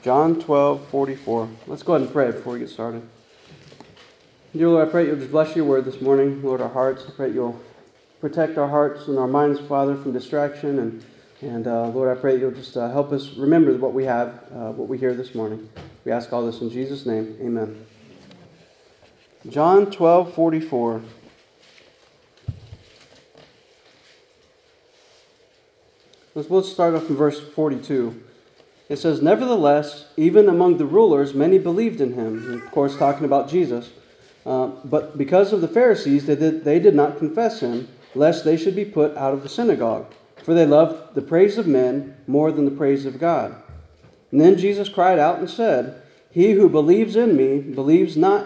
John 12:44. Let's go ahead and pray before we get started. Dear Lord, I pray you'll just bless your word this morning, Lord, our hearts. I pray you'll protect our hearts and our minds, Father, from distraction. And Lord, I pray you'll just help us remember what we have, what we hear this morning. We ask all this in Jesus' name. Amen. John 12:44. Let's start off in verse 42. It says, "Nevertheless, even among the rulers, many believed in him." And of course, talking about Jesus. But because of the Pharisees, they did not confess him, lest they should be put out of the synagogue. For they loved the praise of men more than the praise of God. And then Jesus cried out and said, He who believes in me believes not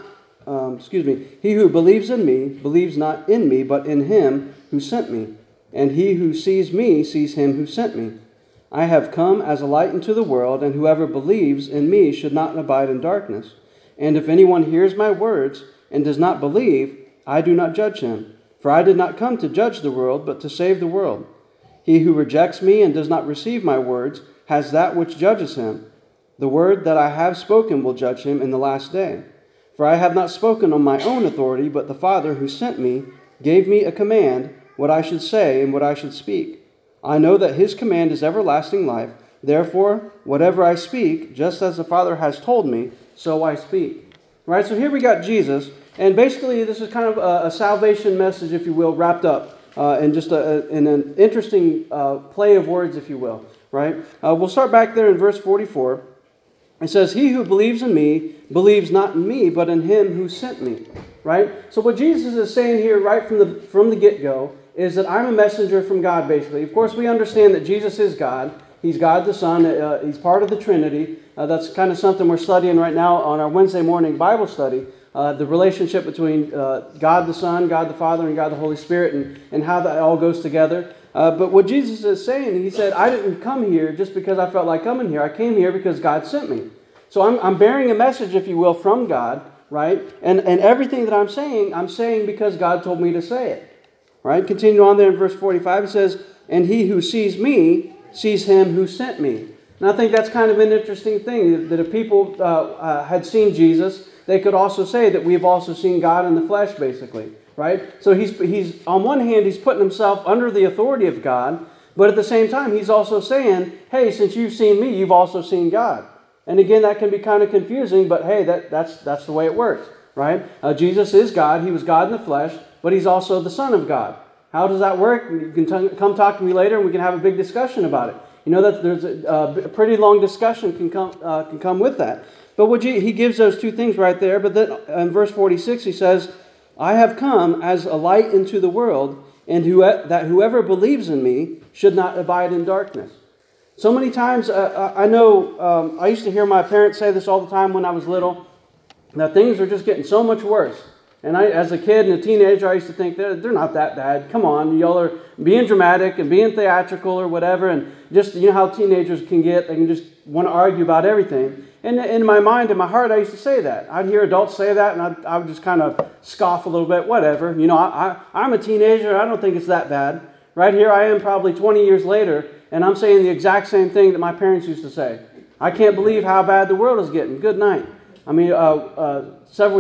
in me, but in him who sent me. And he who sees me sees him who sent me. I have come as a light into the world, and whoever believes in me should not abide in darkness. And if anyone hears my words and does not believe, I do not judge him. For I did not come to judge the world, but to save the world. He who rejects me and does not receive my words has that which judges him. The word that I have spoken will judge him in the last day. For I have not spoken on my own authority, but the Father who sent me gave me a command, what I should say and what I should speak. I know that his command is everlasting life. Therefore, whatever I speak, just as the Father has told me, so I speak. Right, so here we got Jesus, and basically this is kind of a salvation message, if you will, wrapped up in just in an interesting play of words, if you will. Right? We'll start back there in verse 44. It says, "He who believes in me believes not in me, but in him who sent me." Right? So what Jesus is saying here right from the get-go is that I'm a messenger from God, basically. Of course, we understand that Jesus is God. He's God the Son. He's part of the Trinity. That's kind of something we're studying right now on our Wednesday morning Bible study, the relationship between God the Son, God the Father, and God the Holy Spirit, and how that all goes together. But what Jesus is saying, he said, I didn't come here just because I felt like coming here. I came here because God sent me. So I'm bearing a message, if you will, from God, right? And everything that I'm saying because God told me to say it. Right? Continue on there in verse 45. It says, "And he who sees me sees him who sent me." And I think that's kind of an interesting thing, that if people had seen Jesus, they could also say that we've also seen God in the flesh, basically. Right? So he's on one hand, he's putting himself under the authority of God, but at the same time, he's also saying, hey, since you've seen me, you've also seen God. And again, that can be kind of confusing, but hey, that's the way it works. Right? Jesus is God. He was God in the flesh, but he's also the Son of God. How does that work? You can come talk to me later, and we can have a big discussion about it. You know that there's a pretty long discussion can come with that. But he gives those two things right there. But then in verse 46, he says, "I have come as a light into the world, and that whoever believes in me should not abide in darkness." So many times, I know I used to hear my parents say this all the time when I was little, that things are just getting so much worse. And as a kid and a teenager, I used to think, they're not that bad. Come on, y'all are being dramatic and being theatrical or whatever. And just, you know how teenagers can get, they can just want to argue about everything. And in my mind, in my heart, I used to say that. I'd hear adults say that, and I would just kind of scoff a little bit, whatever. You know, I'm a teenager, I don't think it's that bad. Right here I am probably 20 years later, and I'm saying the exact same thing that my parents used to say. I can't believe how bad the world is getting. Good night. I mean, several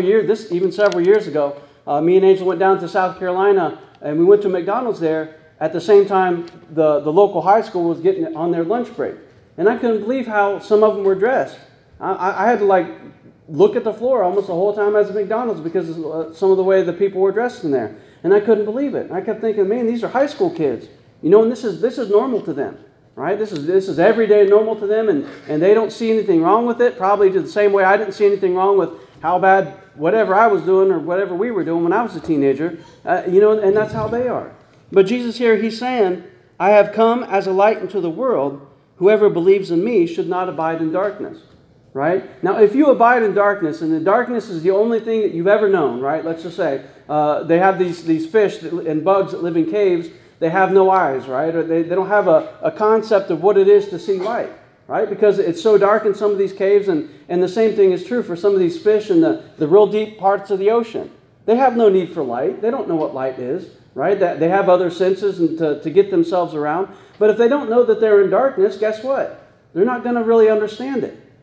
years ago, me and Angel went down to South Carolina, and we went to McDonald's there. At the same time, the local high school was getting on their lunch break. And I couldn't believe how some of them were dressed. I had to look at the floor almost the whole time I was at McDonald's because of some of the way the people were dressed in there. And I couldn't believe it. And I kept thinking, man, these are high school kids. You know, and this is normal to them. Right? This is everyday normal to them, and they don't see anything wrong with it, probably the same way I didn't see anything wrong with how bad whatever I was doing or whatever we were doing when I was a teenager, and that's how they are. But Jesus here, he's saying, I have come as a light into the world. Whoever believes in me should not abide in darkness. Right? Now, if you abide in darkness, and the darkness is the only thing that you've ever known, right? Let's just say they have these fish and bugs that live in caves. They have no eyes, right? Or they don't have a concept of what it is to see light, right? Because it's so dark in some of these caves, and the same thing is true for some of these fish in the real deep parts of the ocean. They have no need for light. They don't know what light is, right? They have other senses and to get themselves around. But if they don't know that they're in darkness, guess what? They're not going to really understand it.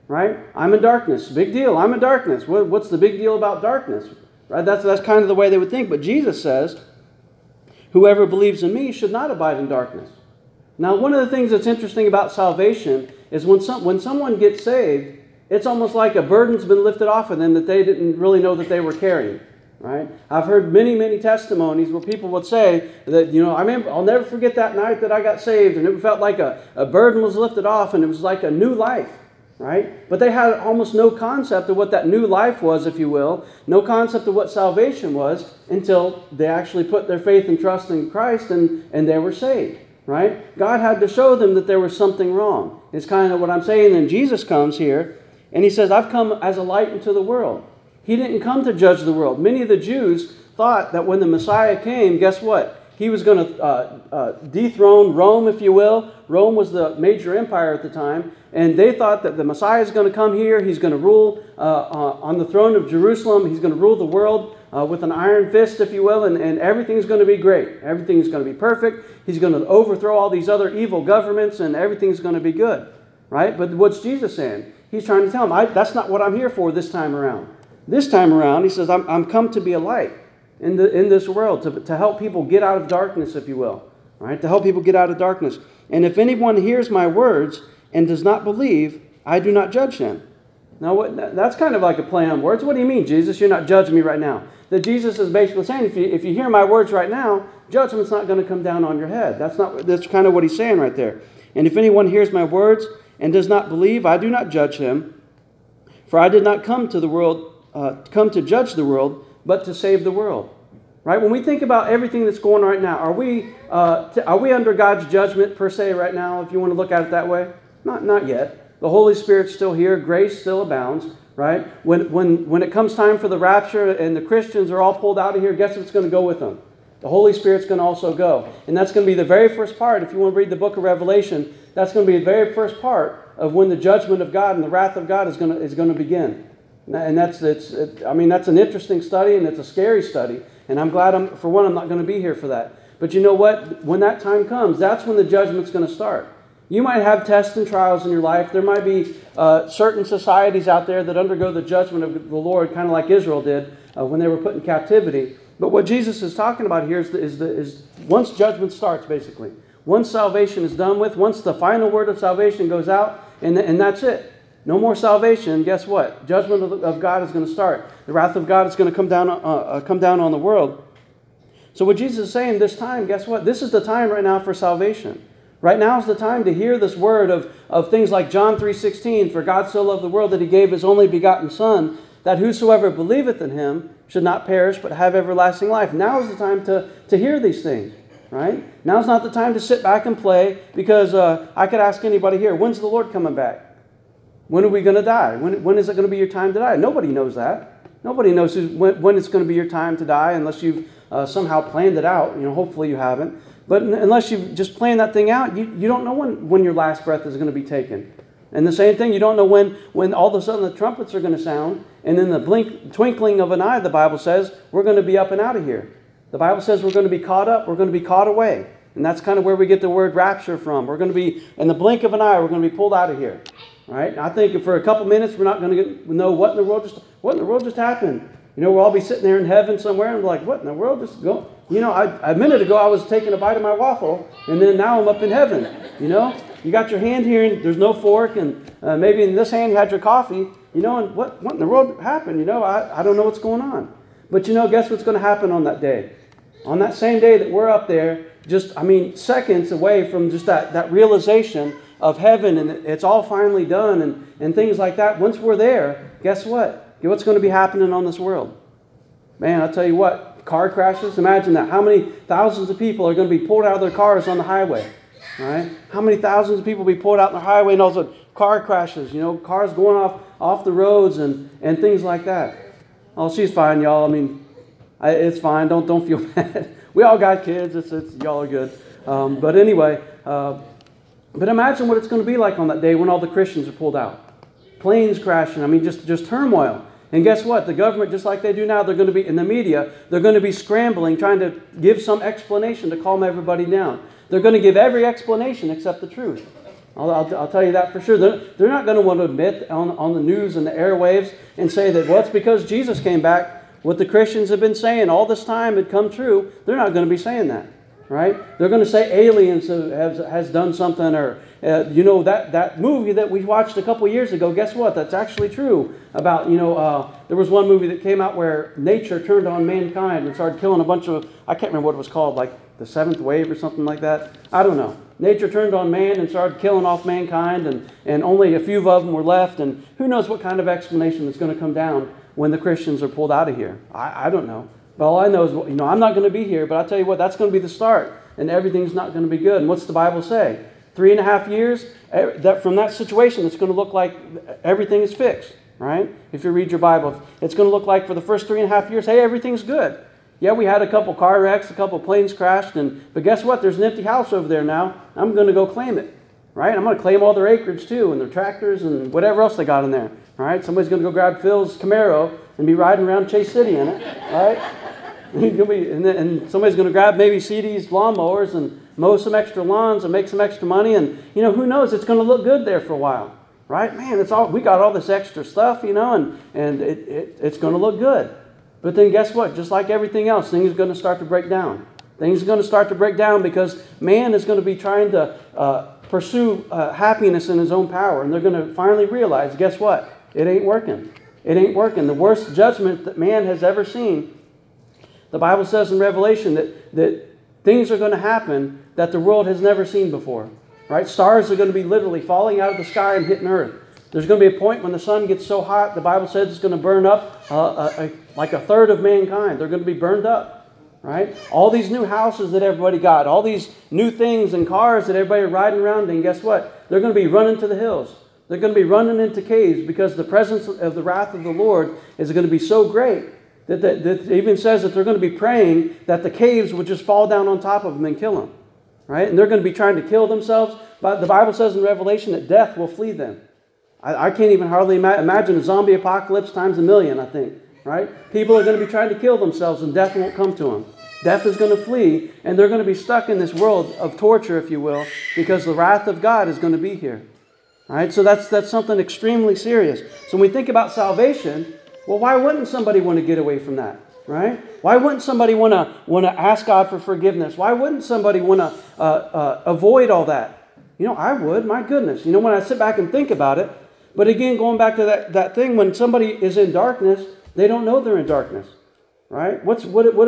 right? I'm in darkness. Big deal. I'm in darkness. What's the big deal about darkness? Right? That's kind of the way they would think. But Jesus says, whoever believes in me should not abide in darkness. Now, one of the things that's interesting about salvation is when someone gets saved, it's almost like a burden's been lifted off of them that they didn't really know that they were carrying. Right? I've heard many, many testimonies where people would say that, I'll never forget that night that I got saved, and it felt like a burden was lifted off, and it was like a new life. Right? But they had almost no concept of what that new life was, if you will, no concept of what salvation was until they actually put their faith and trust in Christ and they were saved. Right? God had to show them that there was something wrong. It's kind of what I'm saying. And Jesus comes here and he says, I've come as a light into the world. He didn't come to judge the world. Many of the Jews thought that when the Messiah came, guess what? He was going to dethrone Rome, if you will. Rome was the major empire at the time. And they thought that the Messiah is going to come here. He's going to rule on the throne of Jerusalem. He's going to rule the world with an iron fist, if you will. And everything's going to be great. Everything's going to be perfect. He's going to overthrow all these other evil governments and everything's going to be good. Right? But what's Jesus saying? He's trying to tell them, that's not what I'm here for this time around. This time around, he says, I'm come to be a light in this world, to help people get out of darkness, if you will. Right? To help people get out of darkness. And if anyone hears my words and does not believe, I do not judge him. Now, that's kind of like a play on words. What do you mean, Jesus? You're not judging me right now. That Jesus is basically saying, if you hear my words right now, judgment's not going to come down on your head. That's kind of what he's saying right there. And if anyone hears my words and does not believe, I do not judge him. For I did not come to judge the world, but to save the world. Right? When we think about everything that's going on right now, are we under God's judgment per se right now, if you want to look at it that way? Not yet. The Holy Spirit's still here. Grace still abounds. Right? When it comes time for the rapture and the Christians are all pulled out of here, guess what's going to go with them? The Holy Spirit's going to also go. And that's going to be the very first part. If you want to read the book of Revelation, that's going to be the very first part of when the judgment of God and the wrath of God is going to begin. And that's an interesting study, and it's a scary study. And I'm glad, I'm not going to be here for that. But you know what? When that time comes, that's when the judgment's going to start. You might have tests and trials in your life. There might be certain societies out there that undergo the judgment of the Lord, kind of like Israel did when they were put in captivity. But what Jesus is talking about here is once judgment starts, basically. Once salvation is done with, once the final word of salvation goes out, and that's it. No more salvation. Guess what? Judgment of God is going to start. The wrath of God is going to come down on the world. So what Jesus is saying this time, guess what? This is the time right now for salvation. Right now is the time to hear this word of things like John 3:16, for God so loved the world that he gave his only begotten Son, that whosoever believeth in him should not perish but have everlasting life. Now is the time to hear these things. Right? Now's not the time to sit back and play, because I could ask anybody here, when's the Lord coming back? When are we going to die? When is it going to be your time to die? Nobody knows that. Nobody knows when it's going to be your time to die unless you've somehow planned it out. Hopefully you haven't. But unless you've just planned that thing out, you don't know when your last breath is going to be taken. And the same thing, you don't know when all of a sudden the trumpets are going to sound, and in the twinkling of an eye, the Bible says, we're going to be up and out of here. The Bible says we're going to be caught up, we're going to be caught away. And that's kind of where we get the word rapture from. We're going to be, in the blink of an eye, we're going to be pulled out of here. Right? I think for a couple minutes, we're not going to know what in the world just happened. We'll all be sitting there in heaven somewhere and be like, what in the world just go? A minute ago I was taking a bite of my waffle, and then now I'm up in heaven. You got your hand here and there's no fork, and maybe in this hand you had your coffee. And what in the world happened? I don't know what's going on. But guess what's going to happen on that day? On that same day that we're up there, seconds away from just that realization of heaven, and it's all finally done, and things like that. Once we're there, guess what? What's going to be happening on this world? Man, I'll tell you what, car crashes, imagine that. How many thousands of people are going to be pulled out of their cars on the highway? Right? How many thousands of people will be pulled out on the highway, and also car crashes, cars going off the roads and things like that. Oh, she's fine, y'all. It's fine. Don't feel bad. We all got kids. It's y'all are good. But anyway, but imagine what it's going to be like on that day when all the Christians are pulled out. Planes crashing. Just turmoil. And guess what? The government, just like they do now, they're going to be in the media. They're going to be scrambling, trying to give some explanation to calm everybody down. They're going to give every explanation except the truth. I'll tell you that for sure. They're not going to want to admit on the news and the airwaves and say that, well, it's because Jesus came back. What the Christians have been saying all this time had come true. They're not going to be saying that, right? They're going to say aliens has done something, or that movie that we watched a couple years ago. Guess what? That's actually true. About there was one movie that came out where nature turned on mankind and started killing a bunch of, I can't remember what it was called, like the Seventh Wave or something like that. I don't know. Nature turned on man and started killing off mankind, and only a few of them were left. And who knows what kind of explanation is going to come down when the Christians are pulled out of here. I don't know. But all I know is, I'm not going to be here, but I'll tell you what, that's going to be the start. And everything's not going to be good. And what's the Bible say? 3.5 years, that from that situation, it's going to look like everything is fixed, right? If you read your Bible, it's going to look like for the first 3.5 years, hey, everything's good. Yeah, we had a couple car wrecks, a couple planes crashed, but guess what? There's an empty house over there now. I'm going to go claim it, right? I'm going to claim all their acreage too, and their tractors and whatever else they got in there, right? Somebody's going to go grab Phil's Camaro and be riding around Chase City in it, right? And somebody's going to grab maybe CD's lawnmowers and mow some extra lawns and make some extra money, and who knows? It's going to look good there for a while, right? Man, we got all this extra stuff, and it's going to look good. But then guess what? Just like everything else, things are going to start to break down. Things are going to start to break down because man is going to be trying to pursue happiness in his own power. And they're going to finally realize, guess what? It ain't working. It ain't working. The worst judgment that man has ever seen, the Bible says in Revelation that things are going to happen that the world has never seen before. Right? Stars are going to be literally falling out of the sky and hitting earth. There's going to be a point when the sun gets so hot, the Bible says it's going to burn up like a third of mankind. They're going to be burned up, right? All these new houses that everybody got, all these new things and cars that everybody riding around in, guess what? They're going to be running to the hills. They're going to be running into caves because the presence of the wrath of the Lord is going to be so great that it even says that they're going to be praying that the caves would just fall down on top of them and kill them, right? And they're going to be trying to kill themselves. But the Bible says in Revelation that death will flee them. I can't even hardly imagine a zombie apocalypse times 1,000,000, I think, right? People are going to be trying to kill themselves and death won't come to them. Death is going to flee, and they're going to be stuck in this world of torture, if you will, because the wrath of God is going to be here. All right, so that's something extremely serious. So when we think about salvation, well, why wouldn't somebody want to get away from that, right? Why wouldn't somebody want to ask God for forgiveness? Why wouldn't somebody want to avoid all that? I would, my goodness. When I sit back and think about it. But again, going back to that thing, when somebody is in darkness, they don't know they're in darkness, right? What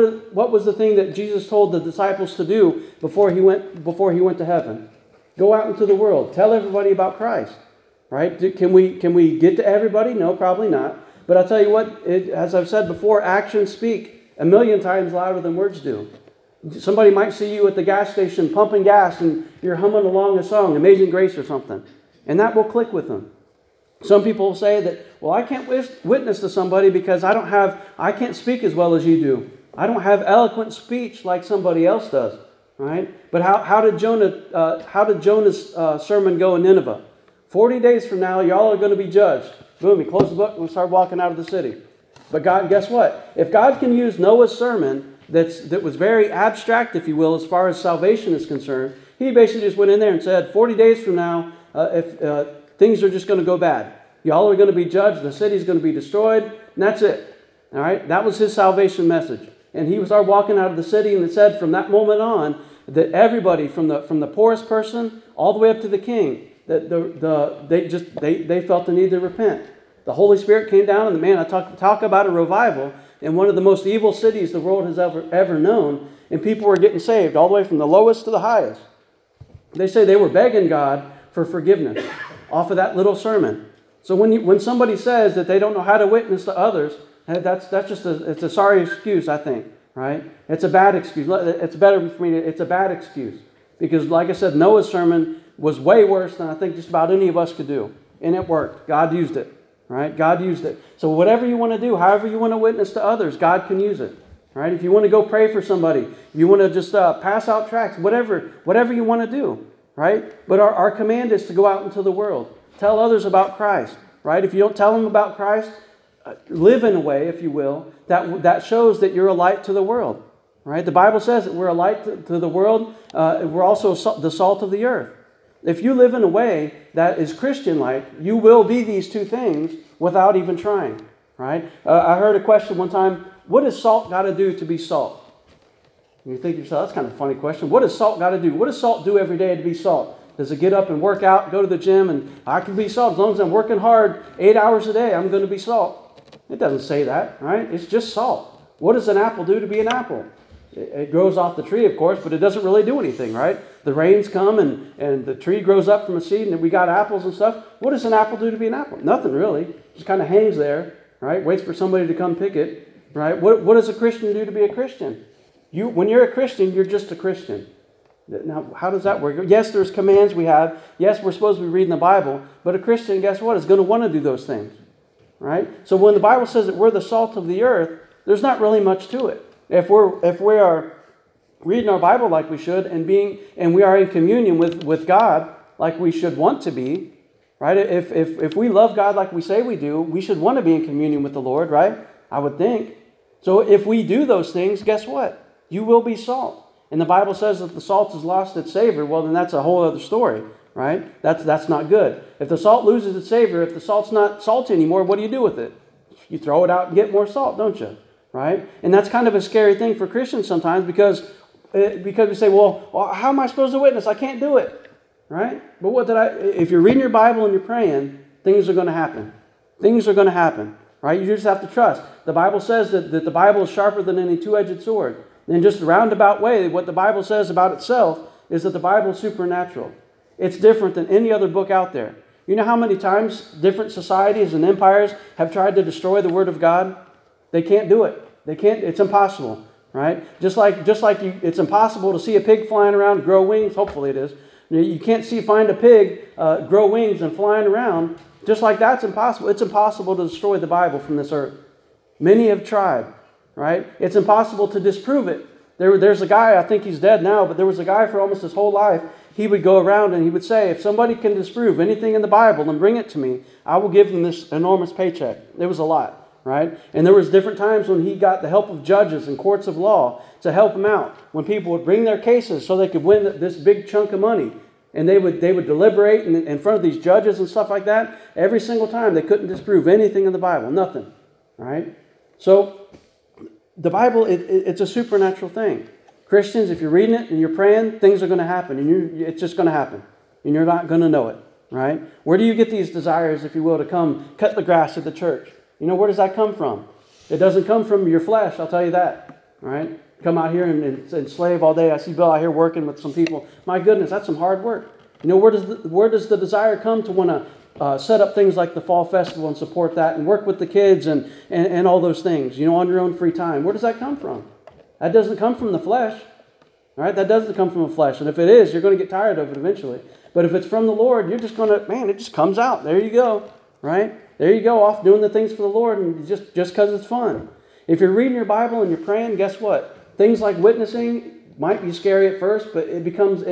was the thing that Jesus told the disciples to do before he went to heaven? Go out into the world, tell everybody about Christ, right? Can we get to everybody? No, probably not. But I'll tell you what, as I've said before, actions speak 1,000,000 times louder than words do. Somebody might see you at the gas station pumping gas, and you're humming along a song, Amazing Grace or something, and that will click with them. Some people say that, well, I can't witness to somebody because I can't speak as well as you do. I don't have eloquent speech like somebody else does, right? But how did Jonah's sermon go in Nineveh? 40 days from now, y'all are going to be judged. Boom, we close the book and we start walking out of the city. But God, guess what? If God can use Noah's sermon that was very abstract, if you will, as far as salvation is concerned, he basically just went in there and said, 40 days from now, things are just going to go bad. Y'all are going to be judged. The city's going to be destroyed. And that's it. All right. That was his salvation message. And he started walking out of the city, and it said from that moment on that everybody, from the poorest person all the way up to the king, that they felt the need to repent. The Holy Spirit came down, and man, I talk about a revival in one of the most evil cities the world has ever known, and people were getting saved all the way from the lowest to the highest. They say they were begging God for forgiveness off of that little sermon. So when somebody says that they don't know how to witness to others, that's just it's a sorry excuse, I think, right? It's a bad excuse. It's better for me. It's a bad excuse because, like I said, Noah's sermon was way worse than I think just about any of us could do, and it worked. God used it, right? God used it. So whatever you want to do, however you want to witness to others, God can use it, right? If you want to go pray for somebody, if you want to just pass out tracts, whatever you want to do. Right? But our command is to go out into the world. Tell others about Christ. Right? If you don't tell them about Christ, live in a way, if you will, that shows that you're a light to the world. Right? The Bible says that we're a light to the world. We're also the salt of the earth. If you live in a way that is Christian-like, you will be these two things without even trying, right? I heard a question one time, what does salt got to do to be salt? And you think to yourself, that's kind of a funny question. What does salt got to do? What does salt do every day to be salt? Does it get up and work out, go to the gym, and I can be salt? As long as I'm working hard 8 hours a day, I'm going to be salt. It doesn't say that, right? It's just salt. What does an apple do to be an apple? It grows off the tree, of course, but it doesn't really do anything, right? The rains come and the tree grows up from a seed and we got apples and stuff. What does an apple do to be an apple? Nothing really. Just kind of hangs there, right? Waits for somebody to come pick it, right? What does a Christian do to be a Christian? When you're a Christian, you're just a Christian. Now, how does that work? Yes, there's commands we have. Yes, we're supposed to be reading the Bible. But a Christian, guess what, is going to want to do those things, right? So when the Bible says that we're the salt of the earth, there's not really much to it. If we are reading our Bible like we should and we are in communion with God like we should want to be, right? If we love God like we say we do, we should want to be in communion with the Lord, right? I would think. So if we do those things, guess what? You will be salt. And the Bible says that the salt has lost its savor. Well, then that's a whole other story, right? That's not good. If the salt loses its savor, if the salt's not salty anymore, what do you do with it? You throw it out and get more salt, don't you? Right? And that's kind of a scary thing for Christians sometimes because we say, well, how am I supposed to witness? I can't do it. Right? But if you're reading your Bible and you're praying, things are going to happen. Things are going to happen. Right? You just have to trust. The Bible says that the Bible is sharper than any two-edged sword. In just a roundabout way, what the Bible says about itself is that the Bible is supernatural. It's different than any other book out there. You know how many times different societies and empires have tried to destroy the Word of God? They can't do it. They can't. It's impossible, right? Just like it's impossible to see a pig flying around and grow wings. Hopefully it is. You can't find a pig grow wings and flying around. Just like that's impossible. It's impossible to destroy the Bible from this earth. Many have tried, right? It's impossible to disprove it. There's a guy, I think he's dead now, but there was a guy for almost his whole life. He would go around and he would say, if somebody can disprove anything in the Bible and bring it to me, I will give them this enormous paycheck. It was a lot. Right? And there was different times when he got the help of judges and courts of law to help him out. When people would bring their cases so they could win this big chunk of money. And they would deliberate in front of these judges and stuff like that. Every single time they couldn't disprove anything in the Bible. Nothing. Right? So the Bible, it's a supernatural thing. Christians, if you're reading it and you're praying, things are going to happen. And it's just going to happen. And you're not going to know it. Right? Where do you get these desires, if you will, to come cut the grass at the church? You know, where does that come from? It doesn't come from your flesh, I'll tell you that. Right? Come out here and slave all day. I see Bill out here working with some people. My goodness, that's some hard work. You know, where does the desire come to want to set up things like the Fall Festival and support that and work with the kids and all those things, you know, on your own free time? Where does that come from? That doesn't come from the flesh. All right? That doesn't come from the flesh. And if it is, you're going to get tired of it eventually. But if it's from the Lord, you're just going to, it just comes out. There you go. Right? There you go, off doing the things for the Lord, and just because it's fun. If you're reading your Bible and you're praying, guess what? Things like witnessing might be scary at first, but it becomes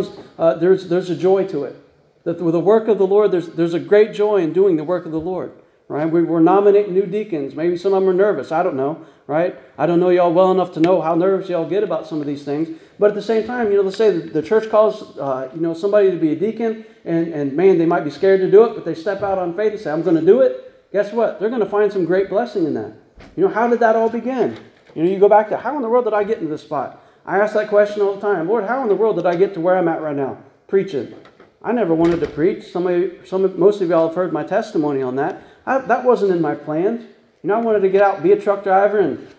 there's a joy to it. With the work of the Lord, there's a great joy in doing the work of the Lord. Right? We're nominating new deacons. Maybe some of them are nervous. I don't know. Right? I don't know y'all well enough to know how nervous y'all get about some of these things. But at the same time, you know, let's say the church calls somebody to be a deacon, and man, they might be scared to do it, but they step out on faith and say, I'm going to do it. Guess what? They're going to find some great blessing in that. You know, how did that all begin? You know, you go back to, how in the world did I get into this spot? I ask that question all the time. Lord, how in the world did I get to where I'm at right now? Preaching. I never wanted to preach. Most of y'all have heard my testimony on that. That wasn't in my plans. You know, I wanted to get out, be a truck driver,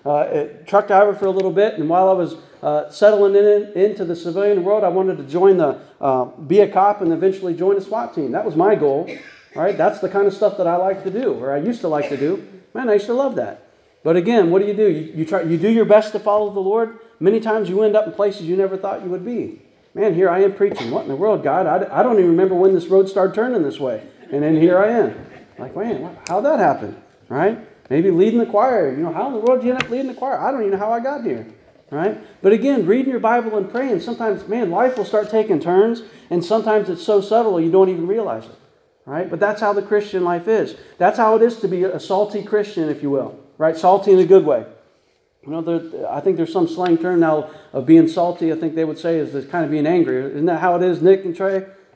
and truck driver for a little bit. And while I was settling into the civilian world, I wanted to join be a cop and eventually join a SWAT team. That was my goal. Right? That's the kind of stuff that I like to do, or I used to like to do. Man, I used to love that. But again, what do? You do your best to follow the Lord. Many times you end up in places you never thought you would be. Man, here I am preaching. What in the world, God? I don't even remember when this road started turning this way. And then here I am. Like, man, how'd that happen? Right? Maybe leading the choir. You know, how in the world did you end up leading the choir? I don't even know how I got here. Right? But again, reading your Bible and praying, sometimes, man, life will start taking turns. And sometimes it's so subtle you don't even realize it. Right? But that's how the Christian life is. That's how it is to be a salty Christian, if you will. Right? Salty in a good way. You know, I think there's some slang term now of being salty. I think they would say is kind of being angry. Isn't that how it is, Nick and Trey?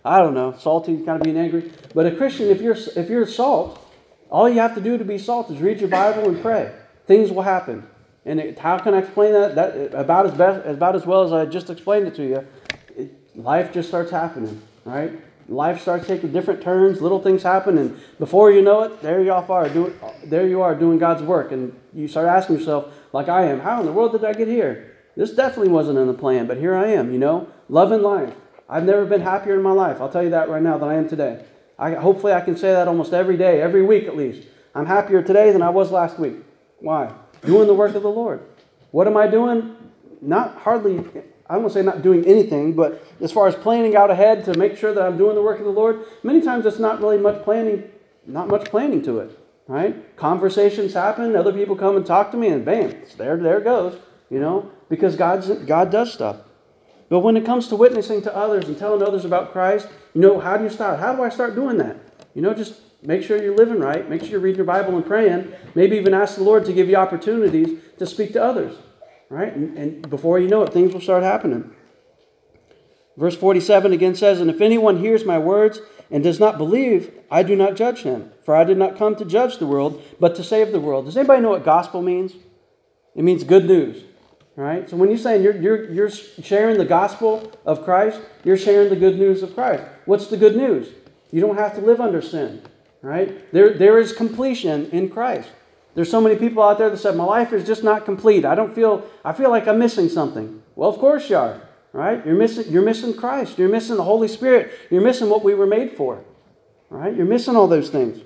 I don't know, salty, kind of being angry. But a Christian, if you're salt, all you have to do to be salt is read your Bible and pray. Things will happen. And how can I explain that? That about as well as I just explained it to you. Life just starts happening, right? Life starts taking different turns. Little things happen, and before you know it, there you are doing God's work, and you start asking yourself, like I am, how in the world did I get here? This definitely wasn't in the plan, but here I am. Loving life. I've never been happier in my life. I'll tell you that right now than I am today. Hopefully I can say that almost every day, every week at least. I'm happier today than I was last week. Why? Doing the work of the Lord. What am I doing? I won't say not doing anything, but as far as planning out ahead to make sure that I'm doing the work of the Lord, many times it's not really much planning to it, right? Conversations happen, other people come and talk to me, and bam, there it goes, because God does stuff. But when it comes to witnessing to others and telling others about Christ, how do you start? How do I start doing that? Just make sure you're living right. Make sure you're reading your Bible and praying. Maybe even ask the Lord to give you opportunities to speak to others. Right? And before you know it, things will start happening. Verse 47 again says, "And if anyone hears my words and does not believe, I do not judge him. For I did not come to judge the world, but to save the world." Does anybody know what gospel means? It means good news. Right? So when you're saying you're sharing the gospel of Christ, you're sharing the good news of Christ. What's the good news? You don't have to live under sin. Right? There is completion in Christ. There's so many people out there that said, my life is just not complete. I feel like I'm missing something. Well, of course you are, right? You're missing Christ. You're missing the Holy Spirit. You're missing what we were made for, right? You're missing all those things.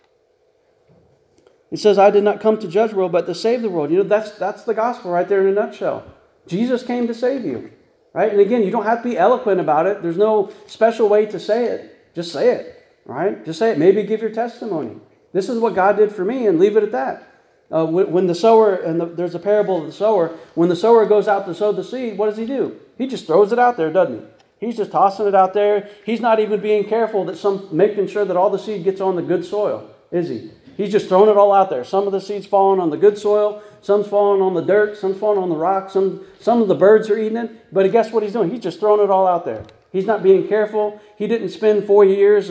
It says, I did not come to judge the world, but to save the world. That's the gospel right there in a nutshell. Jesus came to save you, right? And again, you don't have to be eloquent about it. There's no special way to say it. Just say it, right? Just say it. Maybe give your testimony. This is what God did for me, and leave it at that. When the sower, and there's a parable of the sower, when the sower goes out to sow the seed, what does he do? He just throws it out there, doesn't he? He's just tossing it out there. He's not even being careful making sure that all the seed gets on the good soil, is he? He's just throwing it all out there. Some of the seed's falling on the good soil, some's falling on the dirt, some's falling on the rock, some of the birds are eating it. But guess what he's doing? He's just throwing it all out there. He's not being careful. He didn't spend 4 years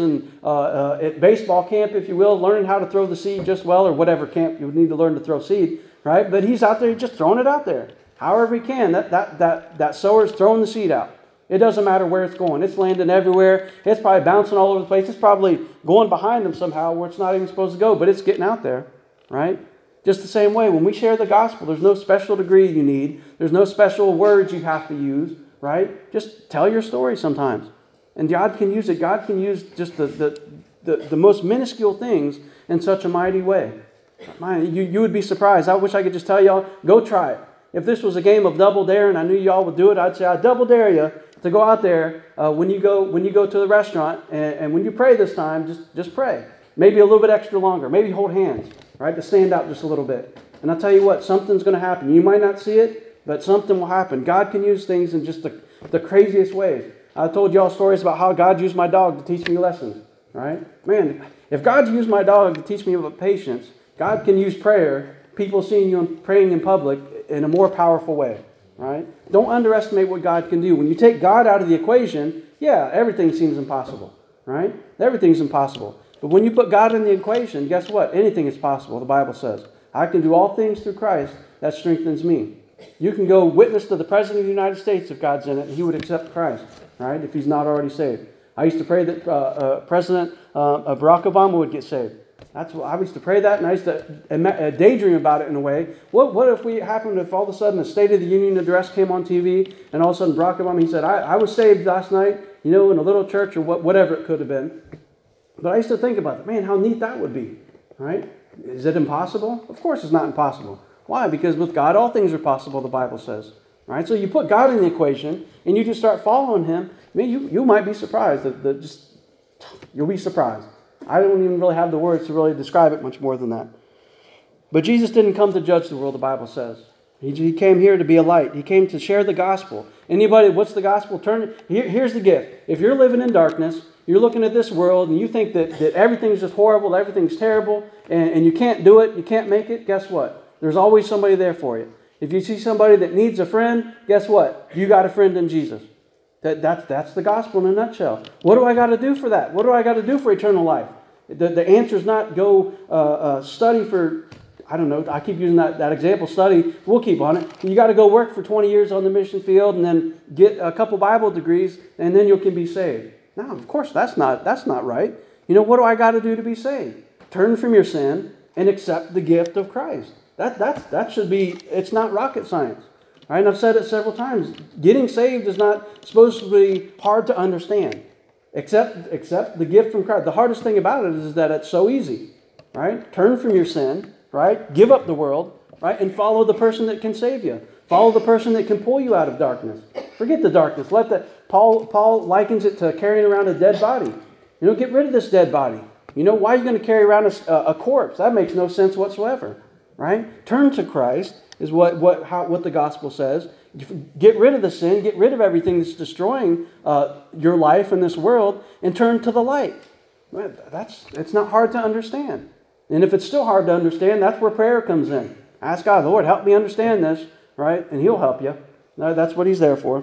at baseball camp, if you will, learning how to throw the seed just well, or whatever camp you would need to learn to throw seed, right? But he's out there just throwing it out there, however he can. That sower's throwing the seed out. It doesn't matter where it's going. It's landing everywhere. It's probably bouncing all over the place. It's probably going behind them somehow where it's not even supposed to go, but it's getting out there, right? Just the same way, when we share the gospel, there's no special degree you need. There's no special words you have to use. Right? Just tell your story sometimes. And God can use it. God can use just the most minuscule things in such a mighty way. Man, you would be surprised. I wish I could just tell y'all, go try it. If this was a game of double dare and I knew y'all would do it, I'd say, I double dare you to go out there when you go to the restaurant and when you pray this time, just pray. Maybe a little bit extra longer. Maybe hold hands, right? To stand out just a little bit. And I'll tell you what, something's going to happen. You might not see it, but something will happen. God can use things in just the craziest ways. I told y'all stories about how God used my dog to teach me lessons, right? Man, if God used my dog to teach me about patience, God can use prayer, people seeing you praying in public, in a more powerful way, right? Don't underestimate what God can do. When you take God out of the equation, yeah, everything seems impossible, right? Everything's impossible. But when you put God in the equation, guess what? Anything is possible, the Bible says. I can do all things through Christ that strengthens me. You can go witness to the President of the United States if God's in it, and he would accept Christ, right? If he's not already saved. I used to pray that President Barack Obama would get saved. I used to pray that, and I used to daydream about it in a way. What if all of a sudden a State of the Union address came on TV, and all of a sudden Barack Obama, he said, I was saved last night, in a little church or whatever it could have been. But I used to think about it. Man, how neat that would be, right? Is it impossible? Of course it's not impossible. Why? Because with God, all things are possible, the Bible says. Right? So you put God in the equation, and you just start following Him. I mean, you might be surprised. You'll be surprised. I don't even really have the words to really describe it much more than that. But Jesus didn't come to judge the world, the Bible says. He came here to be a light. He came to share the gospel. Anybody, what's the gospel? Here's the gift. If you're living in darkness, you're looking at this world, and you think that everything's just horrible, everything's terrible, and you can't do it, you can't make it, guess what? There's always somebody there for you. If you see somebody that needs a friend, guess what? You got a friend in Jesus. That's the gospel in a nutshell. What do I got to do for that? What do I got to do for eternal life? The answer is not go study for, I don't know, I keep using that example, study. We'll keep on it. You got to go work for 20 years on the mission field and then get a couple Bible degrees and then you can be saved. No, of course, that's not right. What do I got to do to be saved? Turn from your sin and accept the gift of Christ. That should be, it's not rocket science. Right? And I've said it several times. Getting saved is not supposed to be hard to understand. Accept the gift from Christ. The hardest thing about it is that it's so easy. Right? Turn from your sin. Right? Give up the world. Right? And follow the person that can save you. Follow the person that can pull you out of darkness. Forget the darkness. Paul likens it to carrying around a dead body. Get rid of this dead body. Why are you going to carry around a corpse? That makes no sense whatsoever. Right? Turn to Christ is what the gospel says. Get rid of the sin. Get rid of everything that's destroying your life in this world and turn to the light. It's not hard to understand. And if it's still hard to understand, that's where prayer comes in. Ask God, Lord, help me understand this. Right? And He'll help you. That's what He's there for.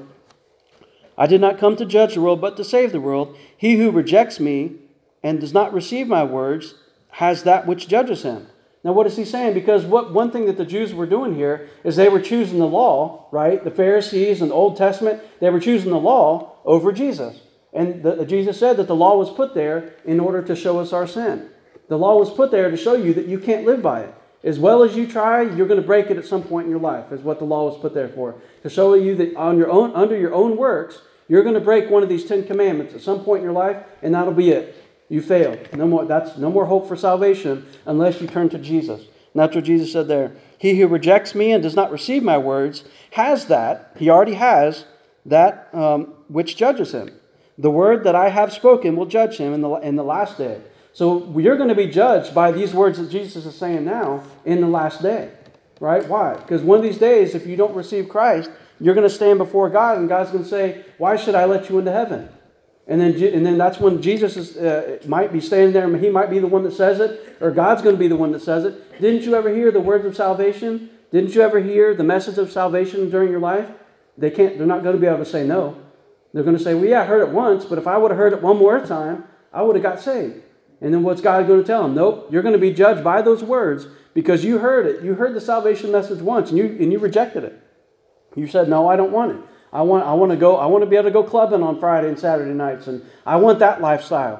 I did not come to judge the world, but to save the world. He who rejects me and does not receive my words has that which judges him. Now, what is he saying? Because one thing that the Jews were doing here is they were choosing the law, right? The Pharisees and the Old Testament, they were choosing the law over Jesus. And Jesus said that the law was put there in order to show us our sin. The law was put there to show you that you can't live by it. As well as you try, you're going to break it at some point in your life, is what the law was put there for. To show you that under your own works, you're going to break one of these 10 commandments at some point in your life, and that'll be it. You failed. No more hope for salvation unless you turn to Jesus. And that's what Jesus said there. He who rejects me and does not receive my words has that, he already has, that which judges him. The word that I have spoken will judge him in the last day. So you're going to be judged by these words that Jesus is saying now in the last day. Right? Why? Because one of these days, if you don't receive Christ, you're going to stand before God and God's going to say, why should I let you into heaven? And then that's when Jesus might be standing there and He might be the one that says it, or God's going to be the one that says it. Didn't you ever hear the words of salvation? Didn't you ever hear the message of salvation during your life? They're not going to be able to say no. They're going to say, well, yeah, I heard it once, but if I would have heard it one more time, I would have got saved. And then what's God going to tell them? Nope, you're going to be judged by those words because you heard it. You heard the salvation message once and you rejected it. You said, no, I don't want it. I want to be able to go clubbing on Friday and Saturday nights, and I want that lifestyle.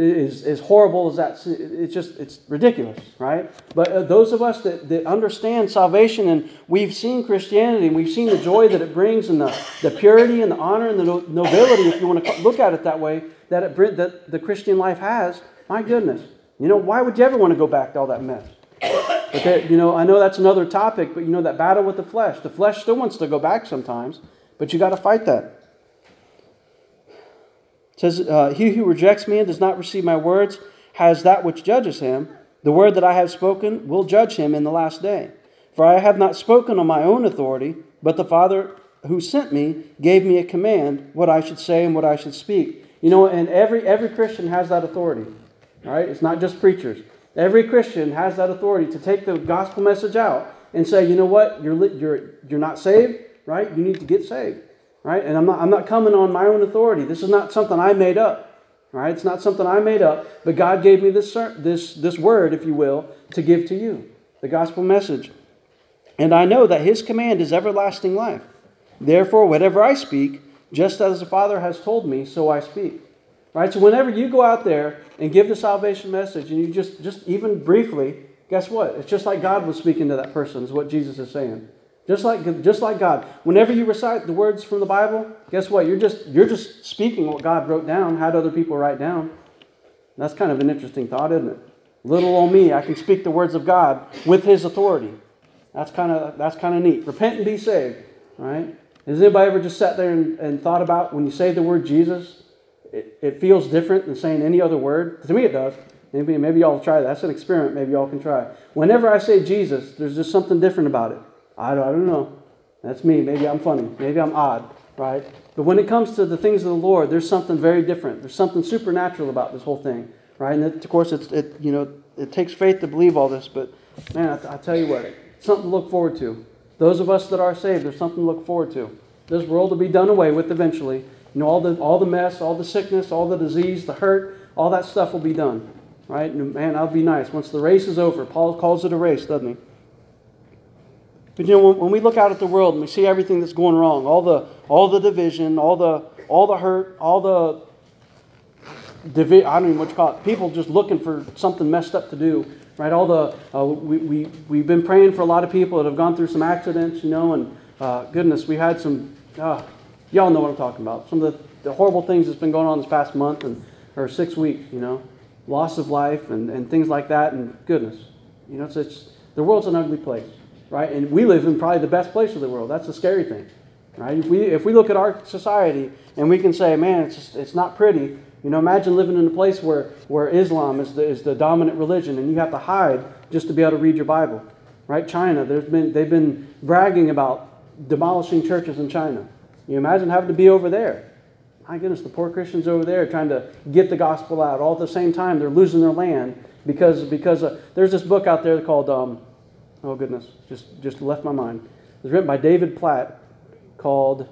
As horrible as that, it's ridiculous, right? But those of us that understand salvation, and we've seen Christianity, and we've seen the joy that it brings, and the purity and the honor and the nobility, if you want to look at it that way, that the Christian life has. My goodness, why would you ever want to go back to all that mess? But I know that's another topic, but that battle with the flesh still wants to go back sometimes. But you got to fight that. It says, he who rejects me and does not receive my words has that which judges him. The word that I have spoken will judge him in the last day. For I have not spoken on my own authority, but the Father who sent me gave me a command what I should say and what I should speak. And every Christian has that authority. All right? It's not just preachers. Every Christian has that authority to take the gospel message out and say, you know what, you're not saved. Right? You need to get saved. Right? And I'm not coming on my own authority. This is not something I made up. Right? It's not something I made up. But God gave me this word, if you will, to give to you. The gospel message. And I know that His command is everlasting life. Therefore, whatever I speak, just as the Father has told me, so I speak. Right? So whenever you go out there and give the salvation message, and you just even briefly, guess what? It's just like God was speaking to that person, is what Jesus is saying. Just like God. Whenever you recite the words from the Bible, guess what? You're just speaking what God wrote down, had other people write down. That's kind of an interesting thought, isn't it? Little old me, I can speak the words of God with His authority. That's kind of neat. Repent and be saved. Right? Has anybody ever just sat there and thought about when you say the word Jesus, it feels different than saying any other word? To me it does. Maybe y'all try that. That's an experiment maybe y'all can try. Whenever I say Jesus, there's just something different about it. I don't know. That's me. Maybe I'm funny. Maybe I'm odd, right? But when it comes to the things of the Lord, there's something very different. There's something supernatural about this whole thing, right? And of course, it takes faith to believe all this. But man, I tell you what, it's something to look forward to. Those of us that are saved, there's something to look forward to. This world will be done away with eventually, You know, all the mess, all the sickness, all the disease, the hurt, all that stuff will be done. Right? And man, that'll be nice. Once the race is over, Paul calls it a race, doesn't he? But you know, when we look out at the world and we see everything that's going wrong, all the division, all the hurt, all the I don't even know what you call it. People just looking for something messed up to do, right? All the we've been praying for a lot of people that have gone through some accidents, you know, and goodness, we had some. Y'all know what I'm talking about. Some of the horrible things that's been going on this past month or 6 weeks, you know, loss of life and things like that. And goodness, you know, it's the world's an ugly place, right? And we live in probably the best place of the world. That's the scary thing, right? If we look at our society and we can say, man, it's not pretty. You know, imagine living in a place where Islam is the dominant religion, and you have to hide just to be able to read your Bible, right? China, they've been bragging about demolishing churches in China. You imagine having to be over there. My goodness, the poor Christians over there trying to get the gospel out. All at the same time, they're losing their land because there's this book out there called oh goodness, just left my mind. It was written by David Platt called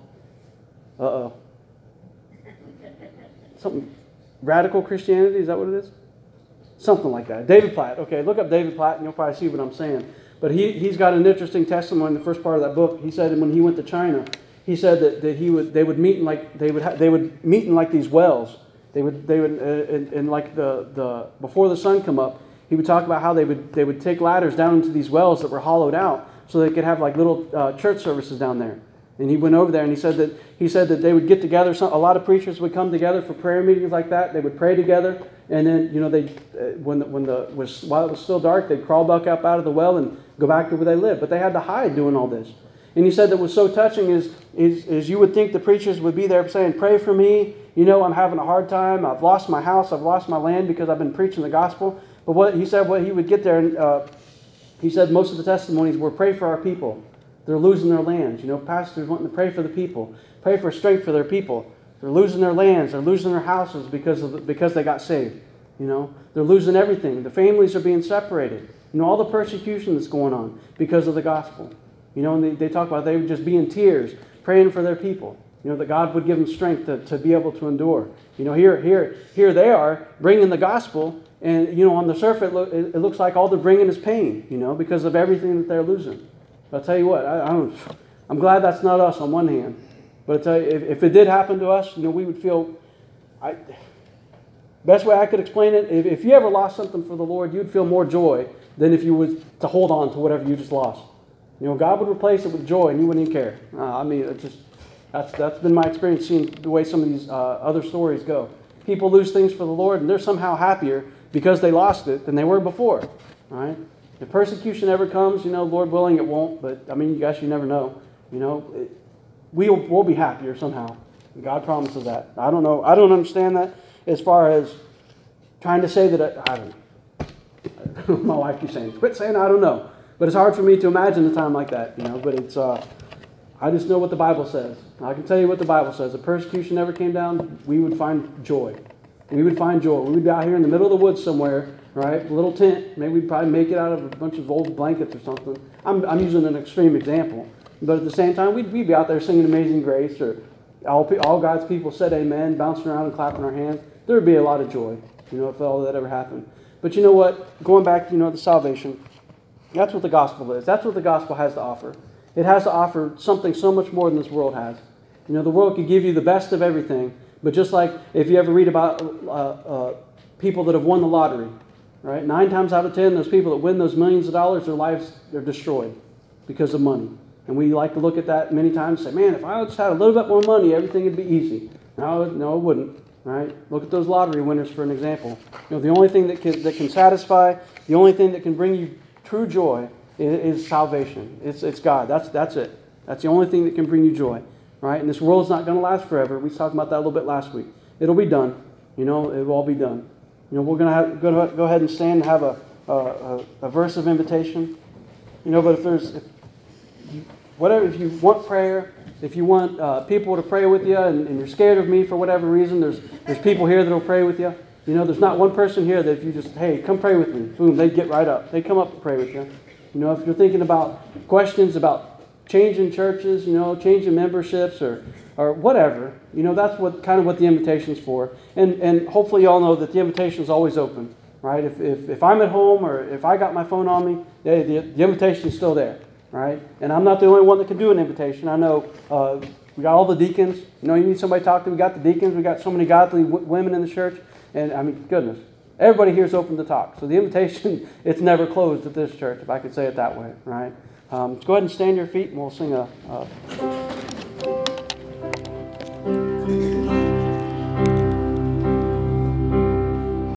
something. Radical Christianity, is that what it is? Something like that. David Platt. Okay, look up David Platt and you'll probably see what I'm saying. But he's got an interesting testimony in the first part of that book. He said when he went to China, he said that they would meet in like these wells. They would in like the before the sun come up. He would talk about how they would take ladders down into these wells that were hollowed out so they could have like little church services down there. And he went over there and he said that they would get together. A lot of preachers would come together for prayer meetings like that. They would pray together, and then you know while it was still dark, they'd crawl back up out of the well and go back to where they lived. But they had to hide doing all this. And he said that was so touching is you would think the preachers would be there saying, "Pray for me. You know, I'm having a hard time. I've lost my house. I've lost my land because I've been preaching the gospel." But what he would get there, and he said most of the testimonies were, "Pray for our people. They're losing their lands." You know, pastors wanting to pray for the people, pray for strength for their people. They're losing their lands. They're losing their houses because they got saved. You know, they're losing everything. The families are being separated. You know, all the persecution that's going on because of the gospel. You know, and they talk about they would just be in tears praying for their people. You know, that God would give them strength to be able to endure. You know, here they are bringing the gospel, and you know, on the surface it looks like all they're bringing is pain. You know, because of everything that they're losing. I'll tell you what, I'm glad that's not us on one hand. But I tell you, if it did happen to us, you know, we would feel... Best way I could explain it, if you ever lost something for the Lord, you'd feel more joy than if you was to hold on to whatever you just lost. You know, God would replace it with joy and you wouldn't even care. I mean, it's just that's been my experience seeing the way some of these other stories go. People lose things for the Lord and they're somehow happier because they lost it than they were before. Right? If persecution ever comes, you know, Lord willing, it won't. But, I mean, you guys, you never know. You know, we'll be happier somehow. God promises that. I don't know. I don't understand that as far as trying to say that I don't know. My wife keeps saying, quit saying I don't know. But it's hard for me to imagine a time like that, you know. But it's, I just know what the Bible says. I can tell you what the Bible says. If persecution ever came down, we would find joy. We would find joy. We would be out here in the middle of the woods somewhere, right? A little tent. Maybe we'd probably make it out of a bunch of old blankets or something. I'm using an extreme example. But at the same time, we'd be out there singing Amazing Grace, or all God's people said amen, bouncing around and clapping our hands. There would be a lot of joy, you know, if all that ever happened. But you know what? Going back, you know, to salvation, that's what the gospel is. That's what the gospel has to offer. It has to offer something so much more than this world has. You know, the world could give you the best of everything, but just like if you ever read about people that have won the lottery, right? 9 times out of 10, those people that win those millions of dollars, their lives are destroyed because of money. And we like to look at that many times and say, man, if I just had a little bit more money, everything would be easy. No, it wouldn't. Right? Look at those lottery winners for an example. You know, the only thing that can satisfy, the only thing that can bring you true joy is salvation. It's God. That's it. That's the only thing that can bring you joy. Right? And this world's not going to last forever. We talked about that a little bit last week. It'll be done. You know, it will all be done. You know, we're going to go ahead and stand and have a verse of invitation. You know, but if you want prayer, if you want people to pray with you and you're scared of me for whatever reason, there's people here that will pray with you. You know, there's not one person here that if you just, hey, come pray with me, boom, they'd get right up. They'd come up and pray with you. You know, if you're thinking about questions about changing churches, changing memberships or whatever, that's what the invitation's for. And hopefully you all know that the invitation is always open, right? If I'm at home or if I got my phone on me, the invitation is still there, right? And I'm not the only one that can do an invitation. I know we got all the deacons. You need somebody to talk to. We got the deacons. We got so many godly women in the church. And goodness, everybody here is open to talk. So the invitation, it's never closed at this church, if I could say it that way, right? Go ahead and stand to your feet and we'll sing a